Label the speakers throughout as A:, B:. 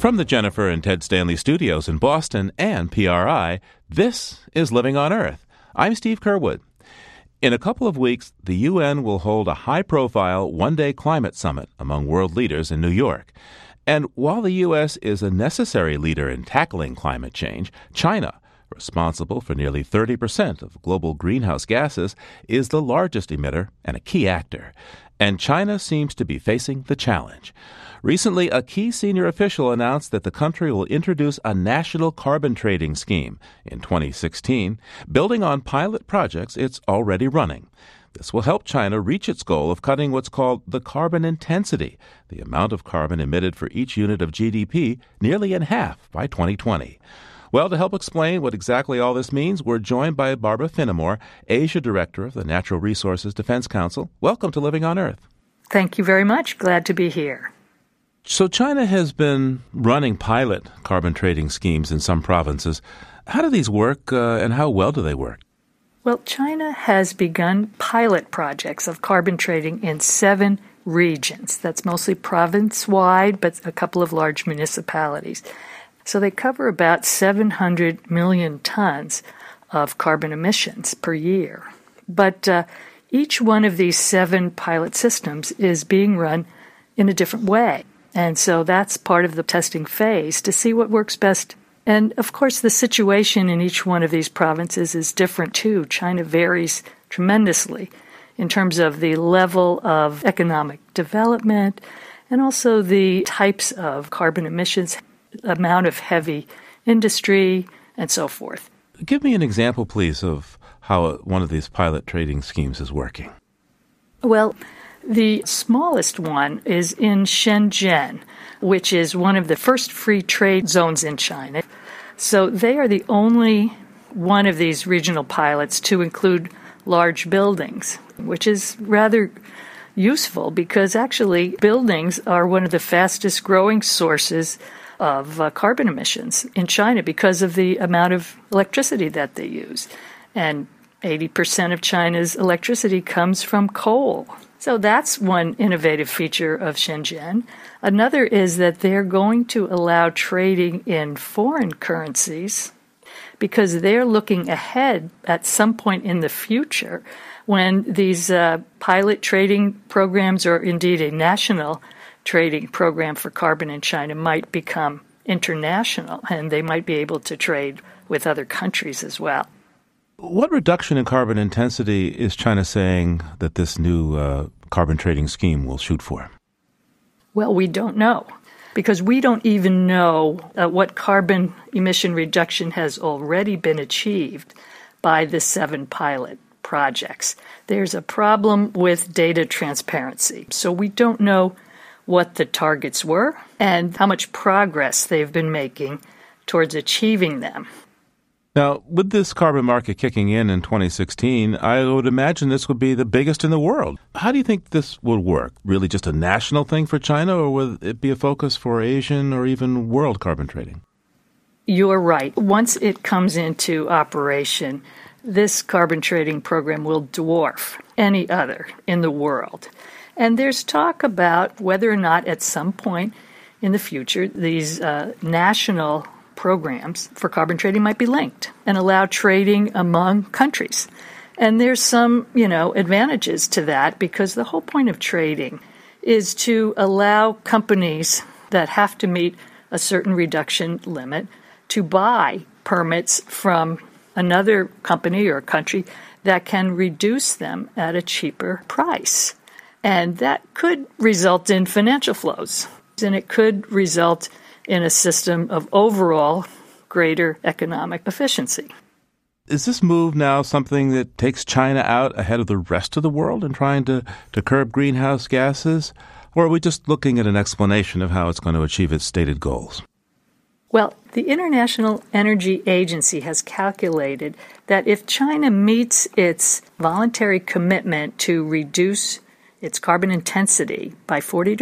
A: From the Jennifer and Ted Stanley studios in Boston and PRI, this is Living on Earth. I'm Steve Curwood. In a couple of weeks, the UN will hold a high-profile one-day climate summit among world leaders in New York. And while the U.S. is a necessary leader in tackling climate change, China, responsible for nearly 30% of global greenhouse gases, is the largest emitter and a key actor. And China seems to be facing the challenge. Recently, a key senior official announced that the country will introduce a national carbon trading scheme in 2016, building on pilot projects it's already running. This will help China reach its goal of cutting what's called the carbon intensity, the amount of carbon emitted for each unit of GDP, nearly in half by 2020. Well, to help explain what exactly all this means, we're joined by Barbara Finnemore, Asia Director of the Natural Resources Defense Council. Welcome to Living on Earth.
B: Thank you very much. Glad to be here.
A: So China has been running pilot carbon trading schemes in some provinces. How do these work and how well do they work?
B: Well, China has begun pilot projects of carbon trading in 7 regions. That's mostly province-wide, but a couple of large municipalities. So they cover about 700 million tons of carbon emissions per year. But each one of these 7 pilot systems is being run in a different way. And so that's part of the testing phase to see what works best. And of course, the situation in each one of these provinces is different too. China varies tremendously in terms of the level of economic development and also the types of carbon emissions, amount of heavy industry, and so forth.
A: Give me an example, please, of how one of these pilot trading schemes is working.
B: Well, the smallest one is in Shenzhen, which is one of the first free trade zones in China. So they are the only one of these regional pilots to include large buildings, which is rather useful because actually buildings are one of the fastest growing sources of carbon emissions in China because of the amount of electricity that they use. And 80% of China's electricity comes from coal. So that's one innovative feature of Shenzhen. Another is that they're going to allow trading in foreign currencies because they're looking ahead at some point in the future when these pilot trading programs or indeed a national trading program for carbon in China might become international and they might be able to trade with other countries as well.
A: What reduction in carbon intensity is China saying that this new carbon trading scheme will shoot for?
B: Well, we don't know because we don't even know what carbon emission reduction has already been achieved by the 7 pilot projects. There's a problem with data transparency, so we don't know what the targets were and how much progress they've been making towards achieving them.
A: Now, with this carbon market kicking in 2016, I would imagine this would be the biggest in the world. How do you think this would work? Really just a national thing for China, or would it be a focus for Asian or even world carbon trading?
B: You're right. Once it comes into operation, this carbon trading program will dwarf any other in the world. And there's talk about whether or not at some point in the future these national programs for carbon trading might be linked and allow trading among countries. And there's some, advantages to that because the whole point of trading is to allow companies that have to meet a certain reduction limit to buy permits from another company or country that can reduce them at a cheaper price. And that could result in financial flows, and it could result in a system of overall greater economic efficiency.
A: Is this move now something that takes China out ahead of the rest of the world in trying to curb greenhouse gases? Or are we just looking at an explanation of how it's going to achieve its stated goals?
B: Well, the International Energy Agency has calculated that if China meets its voluntary commitment to reduce its carbon intensity by 40 to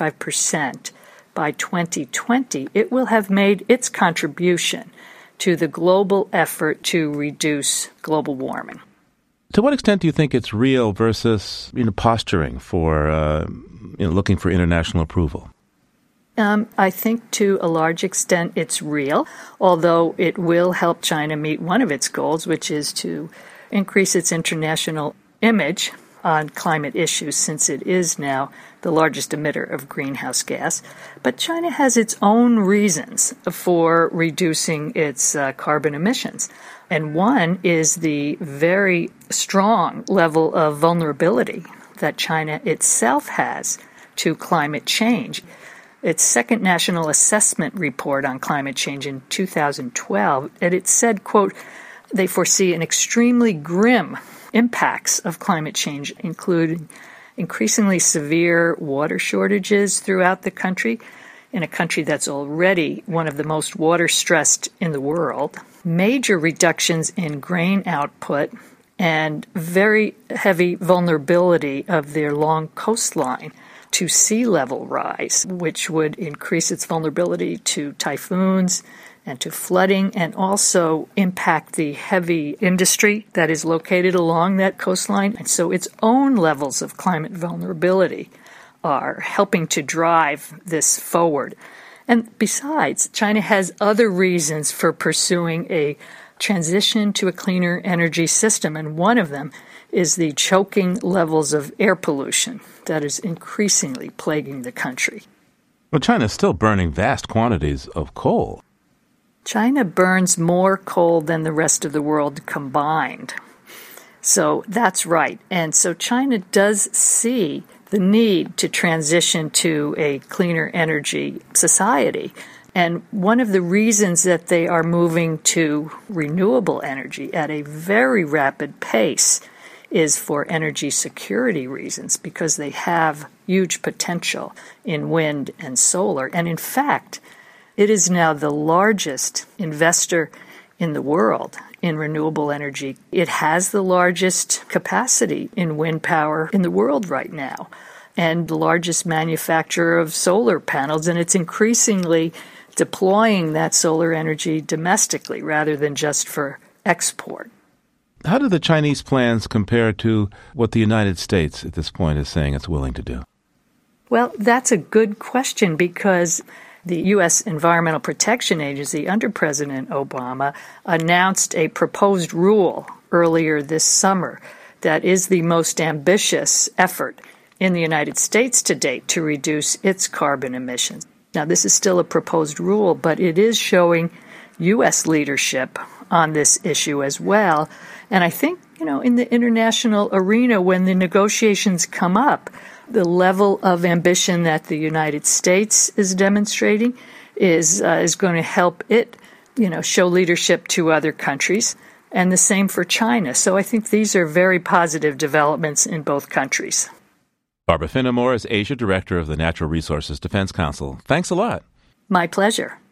B: 45% by 2020, it will have made its contribution to the global effort to reduce global warming.
A: To what extent do you think it's real versus posturing for looking for international approval?
B: I think to a large extent it's real, although it will help China meet one of its goals, which is to increase its international image on climate issues, since it is now the largest emitter of greenhouse gas. But China has its own reasons for reducing its carbon emissions. And one is the very strong level of vulnerability that China itself has to climate change. Its second national assessment report on climate change in 2012, and it said, quote, they foresee an extremely grim impacts of climate change, including increasingly severe water shortages throughout the country, in a country that's already one of the most water-stressed in the world, major reductions in grain output, and very heavy vulnerability of their long coastline to sea level rise, which would increase its vulnerability to typhoons and to flooding, and also impact the heavy industry that is located along that coastline. And so its own levels of climate vulnerability are helping to drive this forward. And besides, China has other reasons for pursuing a transition to a cleaner energy system, and one of them is the choking levels of air pollution that is increasingly plaguing the country.
A: Well, China is still burning vast quantities of coal.
B: China burns more coal than the rest of the world combined. So that's right. And so China does see the need to transition to a cleaner energy society. And one of the reasons that they are moving to renewable energy at a very rapid pace is for energy security reasons, because they have huge potential in wind and solar. And in fact, it is now the largest investor in the world in renewable energy. It has the largest capacity in wind power in the world right now, and the largest manufacturer of solar panels, and it's increasingly deploying that solar energy domestically rather than just for export.
A: How do the Chinese plans compare to what the United States at this point is saying it's willing to do?
B: Well, that's a good question, because the U.S. Environmental Protection Agency under President Obama announced a proposed rule earlier this summer that is the most ambitious effort in the United States to date to reduce its carbon emissions. Now, this is still a proposed rule, but it is showing U.S. leadership on this issue as well. And I think, in the international arena, when the negotiations come up, the level of ambition that the United States is demonstrating is going to help it, show leadership to other countries, and the same for China. So I think these are very positive developments in both countries.
A: Barbara Finamore is Asia Director of the Natural Resources Defense Council. Thanks a lot.
B: My pleasure.